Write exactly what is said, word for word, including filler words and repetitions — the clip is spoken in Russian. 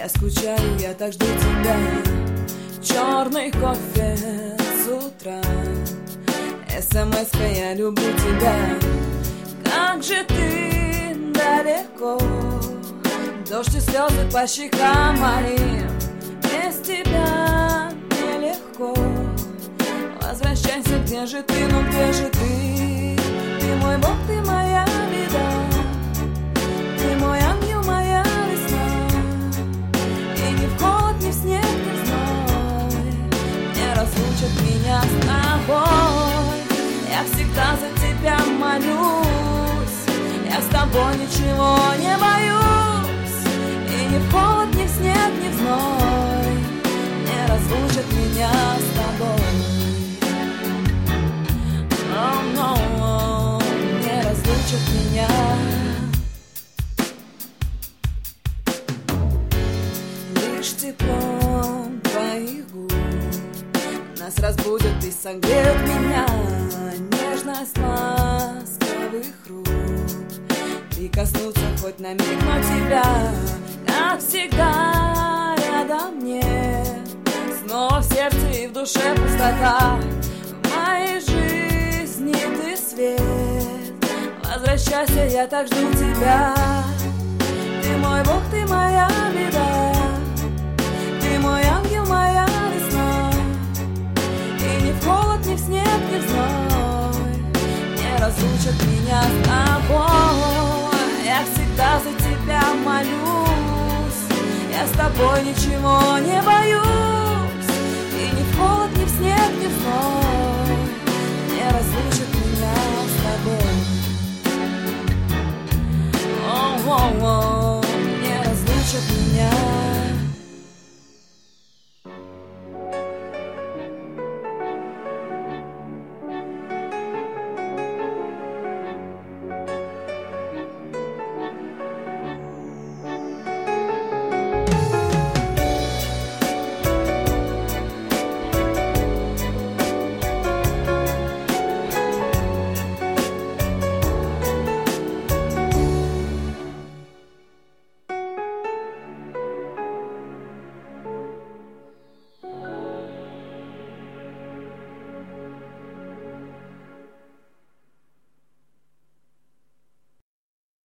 Я скучаю, я так жду тебя. Черный кофе с утра, смс-ка, я люблю тебя. Как же ты далеко, дождь и слезы по щекам моим. Без тебя нелегко. Возвращайся, где же ты, ну где же ты? Ты мой Бог, ты моя беда, ты мой ангел, моя весна. И ни в холод, ни в снег, ни в зной не разлучат меня с тобой. Я всегда за тебя молюсь, я с тобой ничего не боюсь. И ни в холод, ни в снег, ни в зной не разлучат меня с тобой. No, no, не разлучат меня. Лишь теплом твоих губ нас разбудят и согреют меня. Нежность ласковых рук, прикоснуться хоть на миг, но тебя, как всегда, рядом нет. Снова в сердце и в душе пустота. В моей жизни ты свет. Возвращайся, я так жду тебя. Ты мой Бог, ты моя беда, ты мой ангел, моя весна. И ни в холод, ни в снег, ни в зной не разлучат меня с тобой. Я всегда за тебя молюсь, я с тобой ничего не боюсь. И ни в холод, ни в снег, ни в зной